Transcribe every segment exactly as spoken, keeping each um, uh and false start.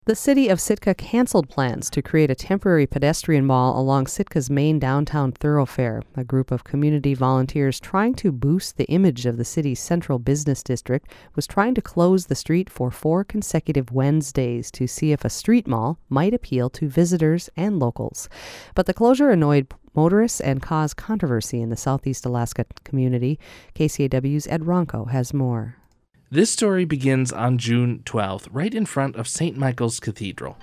The city of Sitka canceled plans to create a temporary pedestrian mall along Sitka's main downtown thoroughfare. A group of community volunteers trying to boost the image of the city's central business district was trying to close the street for four consecutive Wednesdays to see if a street mall might appeal to visitors and locals. But the closure annoyed motorists and caused controversy in the Southeast Alaska community. K C A W's Ed Ronco has more. This story begins on June twelfth, right in front of Saint Michael's Cathedral.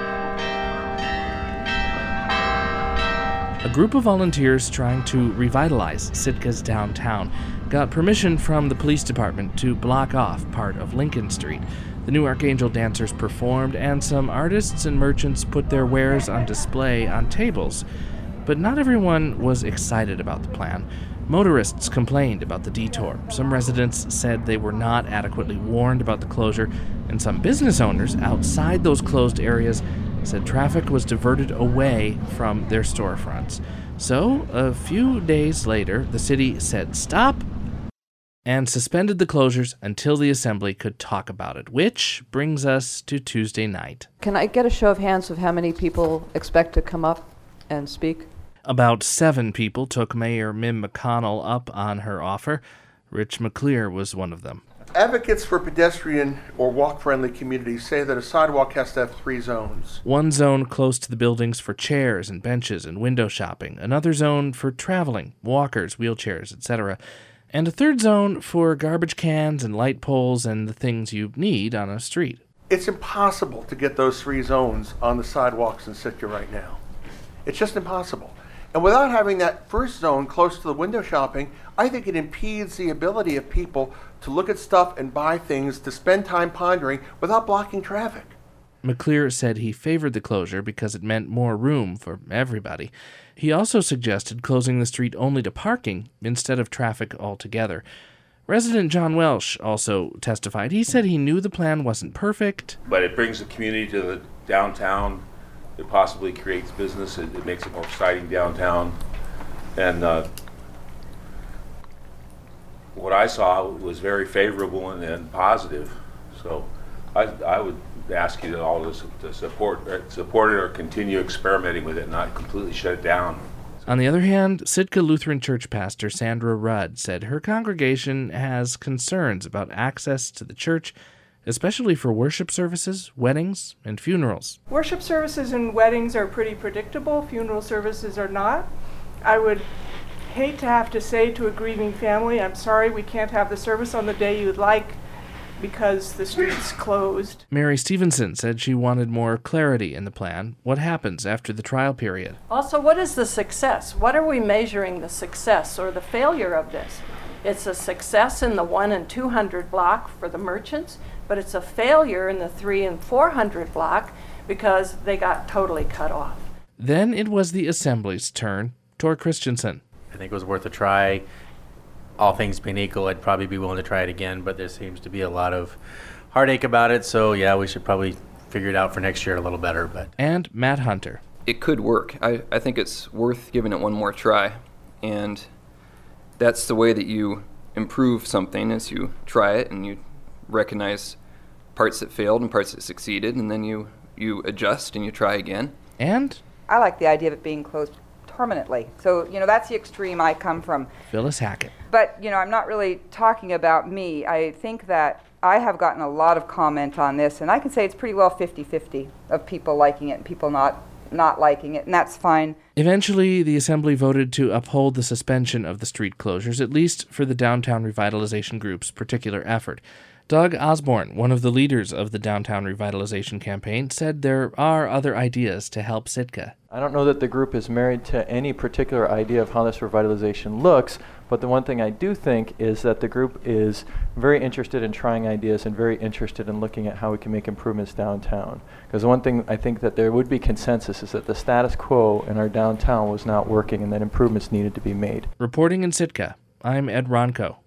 A group of volunteers trying to revitalize Sitka's downtown got permission from the police department to block off part of Lincoln Street. The New Archangel dancers performed, and some artists and merchants put their wares on display on tables. But not everyone was excited about the plan. Motorists complained about the detour. Some residents said they were not adequately warned about the closure, and some business owners outside those closed areas said traffic was diverted away from their storefronts. So, a few days later, the city said stop and suspended the closures until the assembly could talk about it, which brings us to Tuesday night. Can I get a show of hands of how many people expect to come up and speak? About seven people took Mayor Mim McConnell up on her offer. Rich McClear was one of them. Advocates for pedestrian or walk-friendly communities say that a sidewalk has to have three zones. One zone close to the buildings for chairs and benches and window shopping, another zone for traveling, walkers, wheelchairs, et cetera, and a third zone for garbage cans and light poles and the things you need on a street. It's impossible to get those three zones on the sidewalks in Sitka right now. It's just impossible. And without having that first zone close to the window shopping, I think it impedes the ability of people to look at stuff and buy things, to spend time pondering without blocking traffic. McClear said he favored the closure because it meant more room for everybody. He also suggested closing the street only to parking instead of traffic altogether. Resident John Welsh also testified. He said he knew the plan wasn't perfect, but it brings the community to the downtown. It possibly creates business. It, it makes it more exciting downtown. And uh, what I saw was very favorable and, and positive. So I, I would ask you all to, to support, support it or continue experimenting with it, not completely shut it down. On the other hand, Sitka Lutheran Church pastor Sandra Rudd said her congregation has concerns about access to the church, especially for worship services, weddings, and funerals. Worship services and weddings are pretty predictable. Funeral services are not. I would hate to have to say to a grieving family, I'm sorry we can't have the service on the day you'd like because the street's closed. Mary Stevenson said she wanted more clarity in the plan. What happens after the trial period? Also, what is the success? What are we measuring the success or the failure of this? It's a success in the one and two hundred block for the merchants, but it's a failure in the three and four hundred block because they got totally cut off. Then it was the Assembly's turn. Tor Christensen. I think it was worth a try. All things being equal, I'd probably be willing to try it again, but there seems to be a lot of heartache about it, so yeah, we should probably figure it out for next year a little better. But And Matt Hunter. It could work. I, I think it's worth giving it one more try, and that's the way that you improve something, is you try it and you recognize parts that failed and parts that succeeded, and then you, you adjust and you try again. And I like the idea of it being closed permanently. So, you know, that's the extreme I come from. Phyllis Hackett. But, you know, I'm not really talking about me. I think that I have gotten a lot of comment on this, and I can say it's pretty well fifty-fifty of people liking it and people not not liking it, and that's fine. Eventually, the Assembly voted to uphold the suspension of the street closures, at least for the Downtown Revitalization Group's particular effort. Doug Osborne, one of the leaders of the Downtown Revitalization Campaign, said there are other ideas to help Sitka. I don't know that the group is married to any particular idea of how this revitalization looks, but the one thing I do think is that the group is very interested in trying ideas and very interested in looking at how we can make improvements downtown. Because the one thing I think that there would be consensus is that the status quo in our downtown was not working and that improvements needed to be made. Reporting in Sitka, I'm Ed Ronco.